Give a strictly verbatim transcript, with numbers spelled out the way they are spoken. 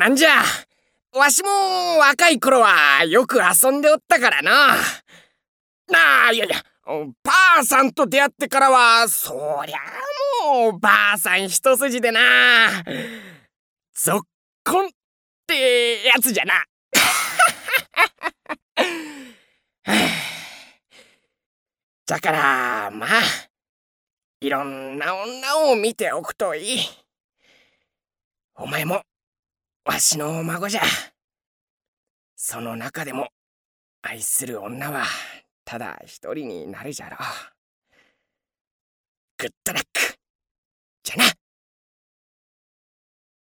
なんじゃ、わしも若い頃はよく遊んでおったからな。なあ、いやいや、ばあさんと出会ってからはそりゃもうばあさん一筋でな、ぞっこんってやつじゃな。だからまあ、いろんな女を見ておくといい。お前もわしの孫じゃ。その中でも愛する女はただ一人になるじゃろう。グッドラック。